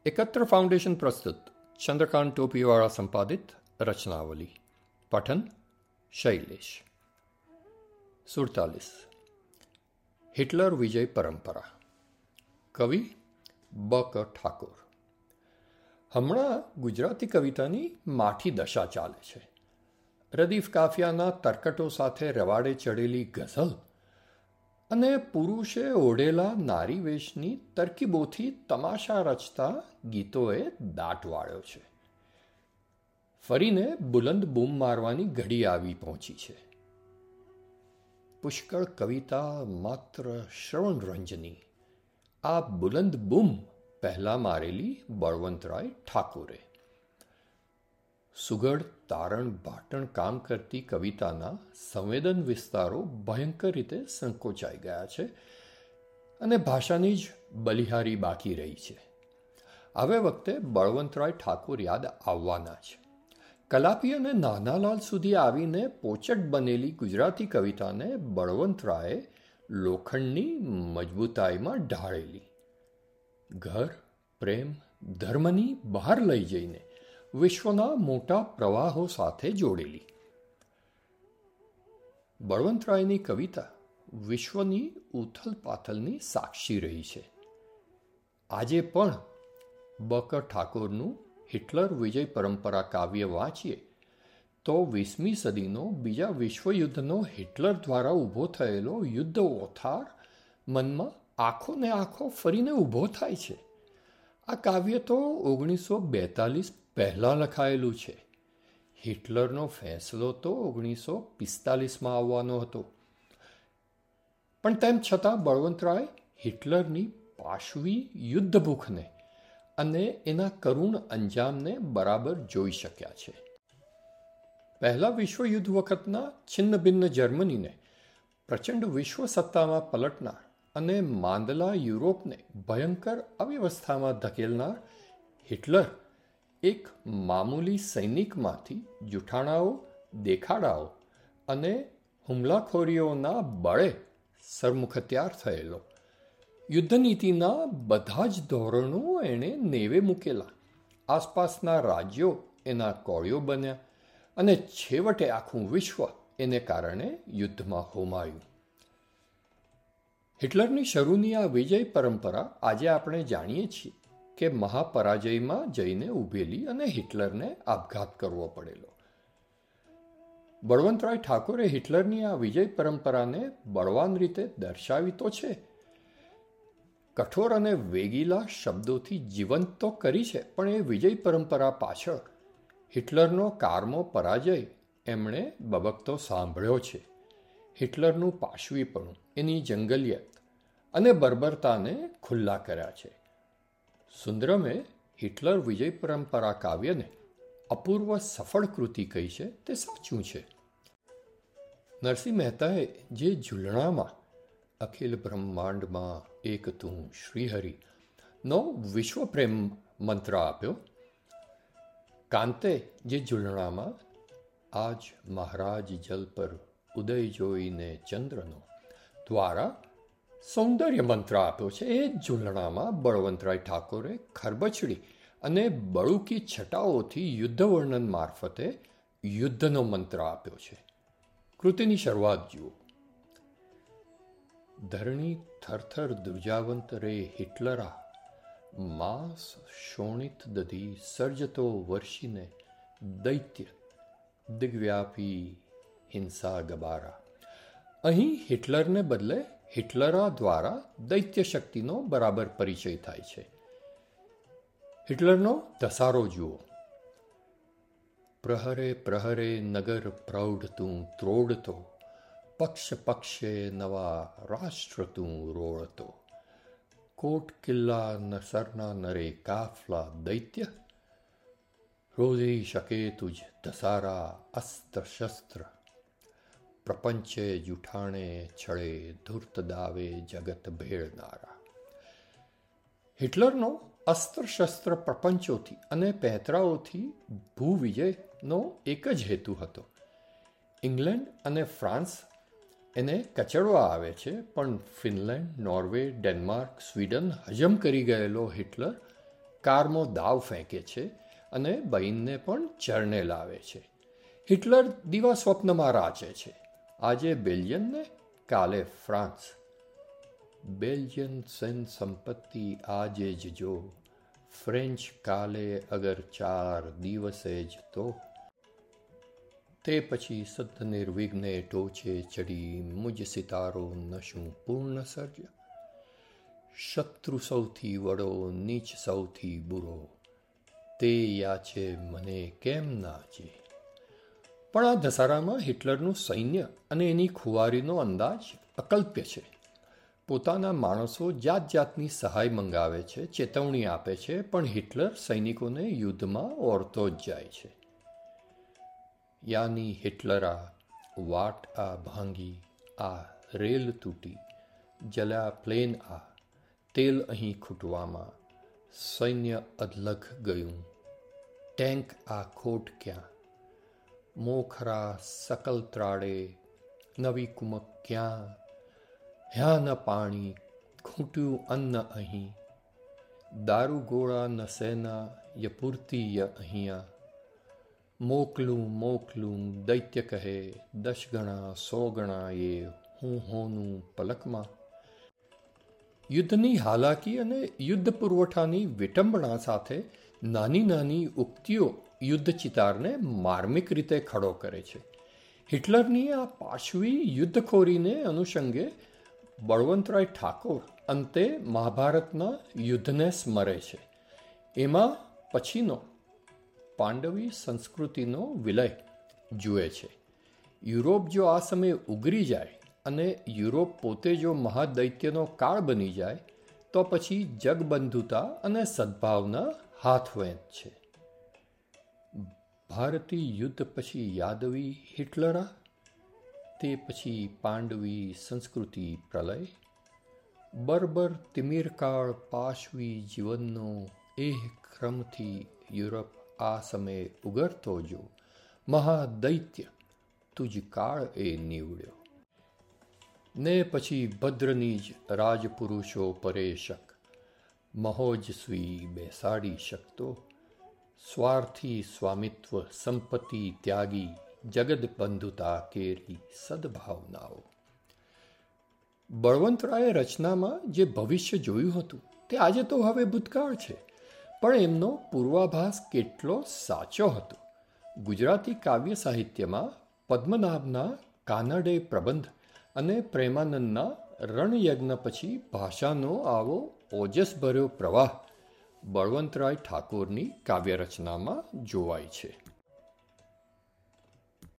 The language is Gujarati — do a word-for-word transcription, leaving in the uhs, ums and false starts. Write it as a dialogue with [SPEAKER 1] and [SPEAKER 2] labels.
[SPEAKER 1] एकत्र फाउंडेशन प्रस्तुत चंद्रकांत टोपीवाड़ा संपादित रचनावली। पठन शैलेश। सुड़तालीस। हिटलर विजय परंपरा। कवि ब क ઠાકોર। હમણાં ગુજરાતી કવિતાની માઠી દશા ચાલે છે. રદીફ કાફિયાના તરકટો સાથે રવાડે ચડેલી ગઝલ અને પુરુષે ઓઢેલા નારી વેશની તરકીબોથી તમાશા રચતા ગીતોએ દાટ વાળ્યો છે. ફરીને બુલંદ બૂમ મારવાની ઘડી આવી પહોંચી છે. પુષ્કળ કવિતા માત્ર શ્રવણરંજની. આ બુલંદ બૂમ પહેલા મારેલી બળવંતરાય ઠાકોરે. સુગઢ તારણ બાટણ કામ કરતી કવિતાના સંવેદન વિસ્તારો ભયંકર રીતે સંકોચાઈ ગયા છે અને ભાષાની જ બલિહારી બાકી રહી છે. હવે વખતે બળવંતરાય ઠાકોર યાદ આવવાના છે. કલાપી અને નાનાલાલ સુધી આવીને પોચટ બનેલી ગુજરાતી કવિતાને બળવંતરાયે લોખંડની મજબૂતાઈમાં ઢાળેલી. ઘર, પ્રેમ, ધર્મની બહાર લઈ જઈને વિશ્વના મોટા પ્રવાહો સાથે જોડેલી. બળવંતરાયની કવિતા વિશ્વની ઉથલ પાથલની સાક્ષી રહી છે. આજે પણ બ ક ઠાકોરનું હિટલર વિજય પરંપરા કાવ્ય વાંચીએ તો વીસમી સદીનો બીજા વિશ્વયુદ્ધનો હિટલર દ્વારા ઊભો થયેલો યુદ્ધ ઓથાર મનમાં આખો ને આખો ફરીને ઊભો થાય છે. આ કાવ્ય તો ઓગણીસો બેતાલીસ પહેલાં લખાયેલું છે. હિટલરનો ફેંસલો તો ઓગણીસો પિસ્તાલીસમાં આવવાનો હતો. પણ તેમ છતાં બળવંતરાય હિટલરની પાશવી યુદ્ધભૂખને અને એના કરુણ અંજામને બરાબર જોઈ શક્યા છે. પહેલા વિશ્વયુદ્ધ વખતના છિન્ન ભિન્ન જર્મનીને પ્રચંડ વિશ્વ સત્તામાં પલટનાર અને માંદલા યુરોપને ભયંકર અવ્યવસ્થામાં ધકેલનાર હિટલર એક મામૂલી સૈનિકમાંથી જૂઠાણાઓ, દેખાડાઓ અને હુમલાખોરીઓના બળે સરમુખત્યાર થયેલો. યુદ્ધનીતિના બધા જ ધોરણો એણે નેવે મૂકેલા. આસપાસના રાજ્યો એના કોળીઓ બન્યા અને છેવટે આખું વિશ્વ એને કારણે યુદ્ધમાં હોમાયું. હિટલરની શરૂની આ વિજય પરંપરા આજે આપણે જાણીએ છીએ કે મહાપરાજયમાં જઈને ઊભેલી અને હિટલરને આપઘાત કરવો પડેલો. બળવંતરાય ઠાકોરે હિટલરની આ વિજય પરંપરાને બળવાન રીતે દર્શાવી તો છે, કઠોર અને વેગીલા શબ્દોથી જીવંત તો કરી છે, પણ એ વિજય પરંપરા પાછળ હિટલરનો કારમો પરાજય એમણે બબકતો સાંભળ્યો છે. હિટલરનું પાશવીપણું, એની જંગલિયત અને બર્બરતાને ખુલ્લા કર્યા છે. સુંદરમે હિટલર વિજય પરંપરા કાવ્યને અપૂર્વ સફળ કૃતિ કહી છે તે સાચું છે. નરસિંહ મહેતાએ જે ઝૂલણામાં અખિલ બ્રહ્માંડમાં એક તું શ્રીહરિ નો વિશ્વપ્રેમ મંત્ર આપ્યો, કાંતે જે ઝૂલણામાં આજ મહારાજ જલ પર ઉદય જોઈને ચંદ્રનો દ્વારા સૌંદર્ય મંત્ર આપ્યો છે, એ જ ઝૂલણામાં બળવંતરાય ઠાકોરે ખરબચડી અને બળુકી છટાઓથી યુદ્ધ વર્ણન મારફતે યુદ્ધનો મંત્ર આપ્યો છે. કૃતિની શરૂઆત જુઓ. ધરણી થરથર ધ્રુજાવંત રે હિટલરા, માસ શોણિત દધી સર્જતો વર્ષીને દૈત્ય દિગ્વ્યાપી હિંસા ગબારા. અહીં હિટલરને બદલે હિટલરા દ્વારા દૈત્ય શક્તિનો બરાબર પરિચય થાય છે. હિટલરનો ધસારો જુઓ. પ્રહરે પ્રહરે નગર પ્રૌઢ તું ત્રોડતો, પક્ષ પક્ષે નવા રાષ્ટ્ર તું રોળતો, કોટ કિલ્લા નસરના નરે કાફલા દૈત્ય, રોજી શકે તુજ ધસારા અસ્ત્ર શસ્ત્ર, પ્રપંચે જૂઠાણે છળે ધૂર્ત દાવે જગત ભેળનારા. હિટલરનો અસ્ત્ર શસ્ત્ર પ્રપંચોથી અને પેંતરાઓથી ભૂવિજયનો એક જ હેતુ હતો. ઇંગ્લેન્ડ અને ફ્રાન્સ એને કચડવા આવે છે, પણ ફિનલેન્ડ, નોર્વે, ડેનમાર્ક, સ્વીડન હજમ કરી ગયેલો હિટલર કારમાં દાવ ફેંકે છે અને બહેનને પણ ચરણે લાવે છે. હિટલર દીવા સ્વપ્નમાં રાચે છે. આજે બેલ્જિયન ને કાલે ફ્રાન્સ. બેલ્જિયન સૈન સંપત્તિ આજે જ જો, ફ્રેન્ચ કાલે અગર ચાર દિવસે જ તો. તે પછી સત નિર્વિઘ્ને ટોચે ચડી, મુજ સિતારો નશું પૂર્ણ સર્જ. શત્રુ સૌથી વડો, નીચ સૌથી બુરો, તે યાચે મને કેમ નાચે. પણ આ દશહરામાં હિટલરનું સૈન્ય અને એની ખુવારીનો અંદાજ અકલ્પ્ય છે. પોતાના માણસો જાત જાતની સહાય મંગાવે છે, ચેતવણી આપે છે, પણ હિટલર સૈનિકોને યુદ્ધમાં ઓરતો જ જાય છે. યાની હિટલરા, વાટ આ ભાંગી, આ રેલ તૂટી, જલ્યા પ્લેન આ, તેલ અહીં ખૂટવામાં, સૈન્ય અધલખ ગયું, ટેન્ક આ ખોટ ક્યાં, મોખરા સકલ ત્રાડે, નવી કુમક ક્યાં, હ્યાં ન પાણી, ખૂટ્યું અન્ન અહીં, દારૂ ગોળા ન સેના, ય પૂર્તિ ય અહીંયા, મોકલું મોકલું દૈત્ય કહે, દસ ગણા સો ગણા એ હું હોનું પલકમાં. યુદ્ધની હાલાકી અને યુદ્ધ પુરવઠાની વિટંબણા સાથે નાની નાની ઉક્તિઓ યુદ્ધ ચિતારને માર્મિક રીતે ખડો કરે છે. હિટલરની આ પાશવી યુદ્ધખોરીને અનુષંગે બળવંતરાય ઠાકોર અંતે મહાભારતના યુદ્ધને સ્મરે છે. એમાં પછીનો પાંડવી સંસ્કૃતિનો વિલય જુએ છે. યુરોપ જો આ સમયે ઉગરી જાય અને યુરોપ પોતે જો મહાદૈત્યનો કાળ બની જાય તો પછી જગબંધુતા અને સદભાવના હાથવેંચ છે. ભારતીય યુદ્ધ પછી યાદવી હિટલરા, તે પછી પાંડવી સંસ્કૃતિ પ્રલય, બર્બર તિમિરકાળ પાશવી જીવનનો એહ ક્રમથી યુરોપ આ સમયે ઉગરતો જો, મહાદૈત્ય તુજ કાળ એ નીવડ્યો. ને પછી ભદ્રની જ રાજપુરુષો પરેશક, મહોજસ્વી બેસાડી શકતો, સ્વાર્થી સ્વામિત્વ સંપત્તિ ત્યાગી, જગદ બંધુતા કેરી સદભાવનાઓ. બળવંતરાયે રચનામાં જે ભવિષ્ય જોયું હતું તે આજે તો હવે ભૂતકાળ છે, પણ એમનો પૂર્વાભાસ કેટલો સાચો હતો. ગુજરાતી કાવ્ય સાહિત્યમાં પદ્મનાભના કાનડે પ્રબંધ અને પ્રેમાનંદના રણયજ્ઞ પછી ભાષાનો આવો ઓજસભર્યો પ્રવાહ બળવંતરાય ઠાકોરની કાવ્યરચનામાં જોવાય છે.